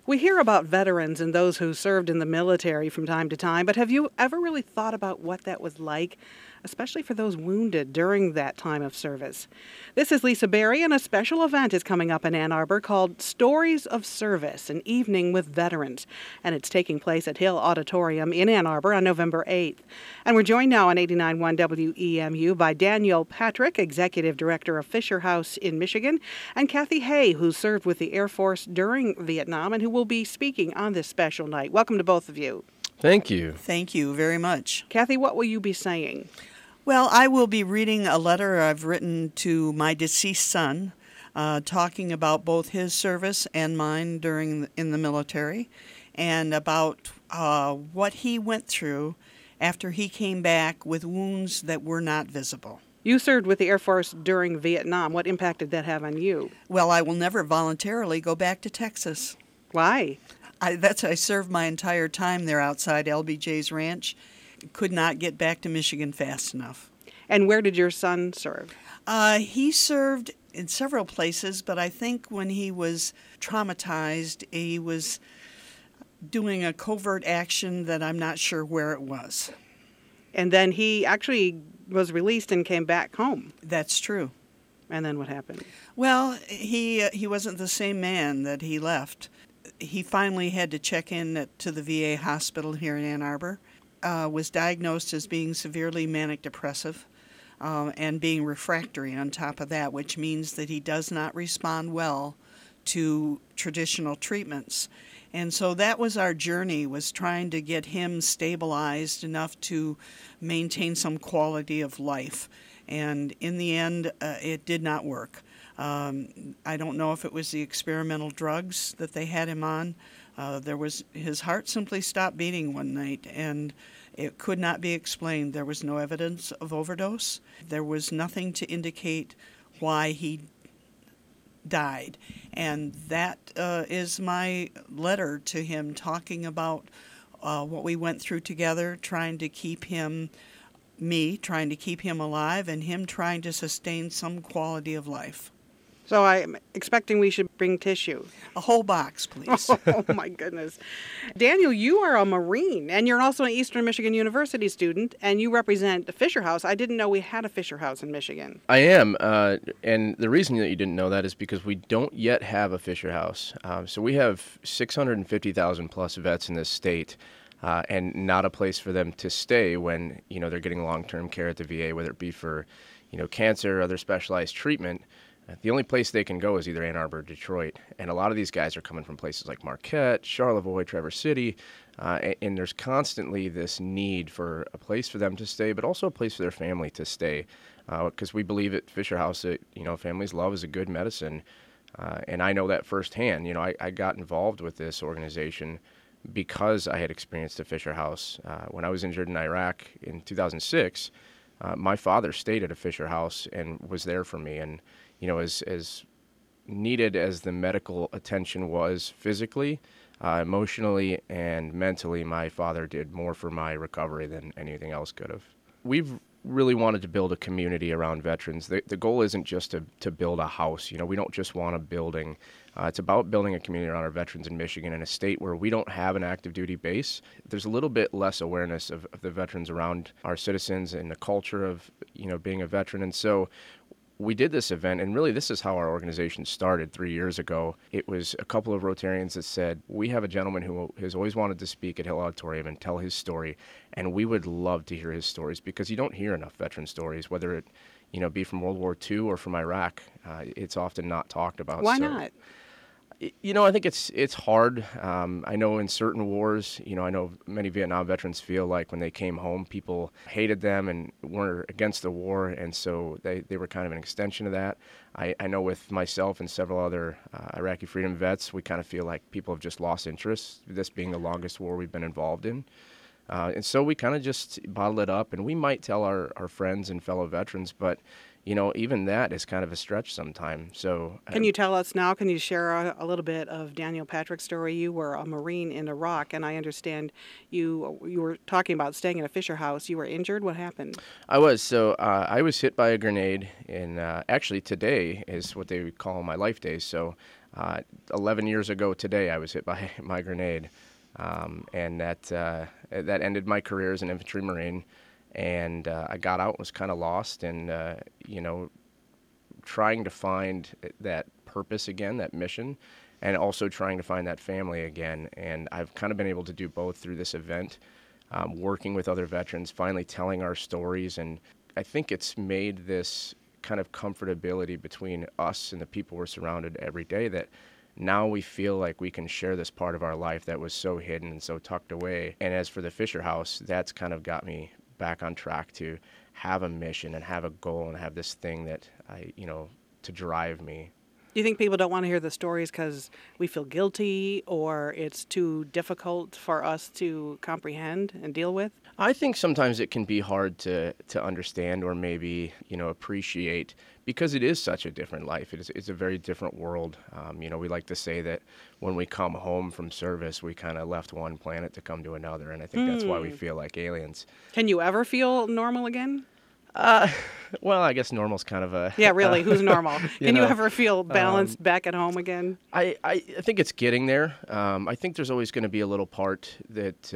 We hear about veterans and those who served in the military from time to time, but have you ever really thought about what that was like, especially for those wounded during that time of service? This is Lisa Berry, and a special event is coming up in Ann Arbor called Stories of Service, an evening with veterans, and it's taking place at Hill Auditorium in Ann Arbor on November 8th. And we're joined now on 89.1 WEMU by Daniel Patrick, Executive Director of Fisher House in Michigan, and Kathy Hay, who served with the Air Force during Vietnam and who will be speaking on this special night. Welcome to both of you. Thank you. Thank you very much. Kathy, what will you be saying? Well, I will be reading a letter I've written to my deceased son, talking about both his service and mine in the military, and about what he went through after he came back with wounds that were not visible. You served with the Air Force during Vietnam. What impact did that have on you? Well, I will never voluntarily go back to Texas. Why? I served my entire time there outside LBJ's ranch. Could not get back to Michigan fast enough. And where did your son serve? He served in several places, but I think when he was traumatized, he was doing a covert action that I'm not sure where it was. And then he actually was released and came back home. That's true. And then what happened? Well, he wasn't the same man that he left. He finally had to check in to the VA hospital here in Ann Arbor, was diagnosed as being severely manic depressive and being refractory on top of that, which means that he does not respond well to traditional treatments. And so that was our journey, was trying to get him stabilized enough to maintain some quality of life. And in the end, it did not work. I don't know if it was the experimental drugs that they had him on. His heart simply stopped beating one night, and it could not be explained. There was no evidence of overdose. There was nothing to indicate why he died. And that is my letter to him, talking about what we went through together, trying to keep him alive, and him trying to sustain some quality of life. So I'm expecting we should bring tissue. A whole box, please. Oh, my goodness. Daniel, you are a Marine, and you're also an Eastern Michigan University student, and you represent the Fisher House. I didn't know we had a Fisher House in Michigan. I am, and the reason that you didn't know that is because we don't yet have a Fisher House. So we have 650,000 plus vets in this state, and not a place for them to stay when, they're getting long-term care at the VA, whether it be for, cancer or other specialized treatment. The only place they can go is either Ann Arbor or Detroit. And a lot of these guys are coming from places like Marquette, Charlevoix, Traverse City, and there's constantly this need for a place for them to stay, but also a place for their family to stay. Because we believe at Fisher House that, families' love is a good medicine. And I know that firsthand. I got involved with this organization because I had experienced a Fisher House. When I was injured in Iraq in 2006, my father stayed at a Fisher House and was there for me. And as needed as the medical attention was physically, emotionally, and mentally, my father did more for my recovery than anything else could have. We've really wanted to build a community around veterans. The goal isn't just to build a house. We don't just want a building. It's about building a community around our veterans in Michigan, in a state where we don't have an active duty base. There's a little bit less awareness of the veterans around our citizens and the culture of being a veteran. And so we did this event, and really this is how our organization started 3 years ago. It was a couple of Rotarians that said, we have a gentleman who has always wanted to speak at Hill Auditorium and tell his story, and we would love to hear his stories, because you don't hear enough veteran stories, whether it be from World War II or from Iraq. It's often not talked about. Why not? I think it's hard. I know in certain wars, I know many Vietnam veterans feel like when they came home, people hated them and were against the war, and so they were kind of an extension of that. I know with myself and several other Iraqi freedom vets, we kind of feel like people have just lost interest, this being the longest war we've been involved in. And so we kind of just bottle it up, and we might tell our friends and fellow veterans, but even that is kind of a stretch sometimes. So, can you tell us now? Can you share a little bit of Daniel Patrick's story? You were a Marine in Iraq, and I understand you were talking about staying at a Fisher House. You were injured. What happened? I was. So I was hit by a grenade, and actually today is what they would call my life day. So 11 years ago today, I was hit by my grenade, and that ended my career as an infantry Marine. And I got out and was kind of lost, and trying to find that purpose again, that mission, and also trying to find that family again. And I've kind of been able to do both through this event, working with other veterans, finally telling our stories. And I think it's made this kind of comfortability between us and the people we're surrounded every day that now we feel like we can share this part of our life that was so hidden and so tucked away. And as for the Fisher House, that's kind of got me back on track to have a mission and have a goal and have this thing that to drive me. Do you think people don't want to hear the stories because we feel guilty or it's too difficult for us to comprehend and deal with? I think sometimes it can be hard to understand or maybe, appreciate because it is such a different life. It's a very different world. We like to say that when we come home from service, we kind of left one planet to come to another. And I think that's why we feel like aliens. Can you ever feel normal again? Well, I guess normal's kind of a... Yeah, really, who's normal? Can you ever feel balanced back at home again? I think it's getting there. I think there's always going to be a little part that,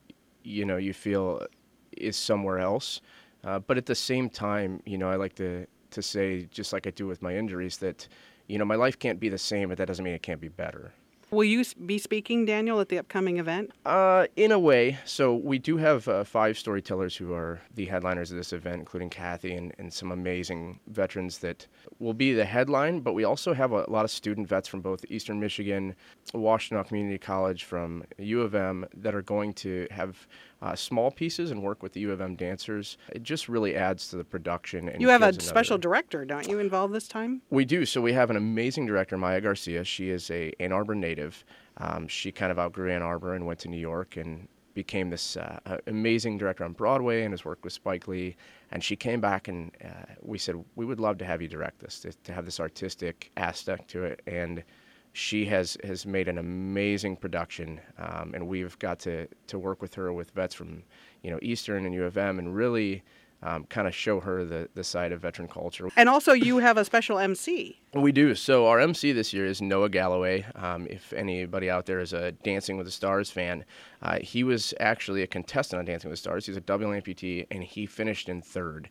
you feel is somewhere else. But at the same time, I like to say, just like I do with my injuries, that, my life can't be the same, but that doesn't mean it can't be better. Will you be speaking, Daniel, at the upcoming event? In a way. So we do have 5 storytellers who are the headliners of this event, including Kathy and some amazing veterans that will be the headline. But we also have a lot of student vets from both Eastern Michigan, Washtenaw Community College, from U of M that are going to have small pieces and work with the U of M dancers. It just really adds to the production. And you have a special director, don't you, involved this time? We do. So we have an amazing director, Maya Garcia. She is a Ann Arbor native. She kind of outgrew Ann Arbor and went to New York and became this amazing director on Broadway and has worked with Spike Lee. And she came back and we said, we would love to have you direct this, to have this artistic aspect to it. And she has made an amazing production, and we've got to work with her with vets from Eastern and U of M and really kind of show her the side of veteran culture. And also you have a special MC. We do. So our MC this year is Noah Galloway. If anybody out there is a Dancing with the Stars fan, he was actually a contestant on Dancing with the Stars. He's a double amputee, and he finished in 3rd.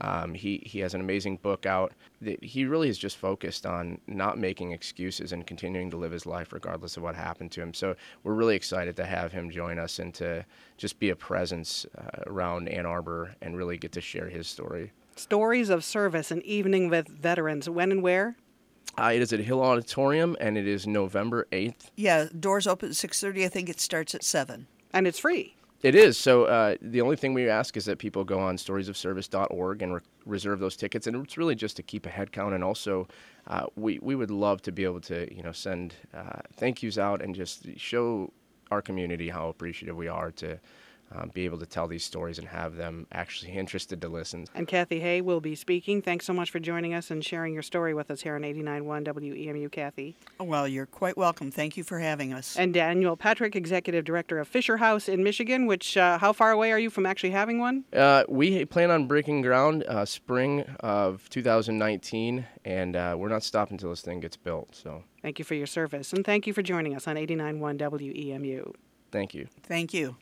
He has an amazing book out. He really is just focused on not making excuses and continuing to live his life regardless of what happened to him. So we're really excited to have him join us and to just be a presence around Ann Arbor and really get to share his story. Stories of Service, an evening with veterans. When and where? It is at Hill Auditorium, and it is November 8th. Yeah, doors open at 6:30. I think it starts at 7. And it's free. It is. So the only thing we ask is that people go on storiesofservice.org and reserve those tickets. And it's really just to keep a head count. And also, we would love to be able to, send thank yous out and just show our community how appreciative we are to be able to tell these stories and have them actually interested to listen. And Kathy Hay will be speaking. Thanks so much for joining us and sharing your story with us here on 89.1 WEMU, Kathy. Well, you're quite welcome. Thank you for having us. And Daniel Patrick, Executive Director of Fisher House in Michigan, which how far away are you from actually having one? We plan on breaking ground spring of 2019, and we're not stopping until this thing gets built. So thank you for your service, and thank you for joining us on 89.1 WEMU. Thank you. Thank you.